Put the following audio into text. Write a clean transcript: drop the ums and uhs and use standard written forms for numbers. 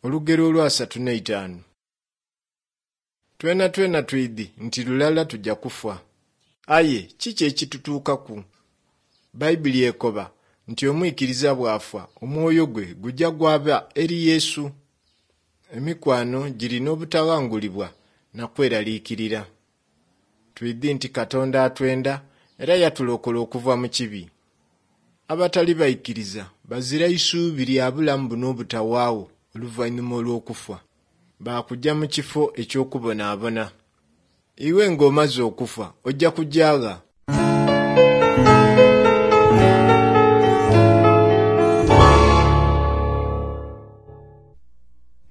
Olugero olwa 35. Twena twidi nti lulala tujja kufa. Aye kiki ekitutuukaku? Bayibuli ekoba nti omwikiriza bwafa omwoyo gwe gujja gwaba eri Yesu. Emikwano girina obutawangulibwa na kweraliikirira. Twidi nti Katonda atwenda era yatulokola okuva mu kibi. Abatali bayikiriza bazira isuubi lya bulamu buno obutawaawo oluvannyuma olw'okufa. Baakujja mu kifo eky'okubonaabona. Iwe ng'omaze okufa ojja kujjaaga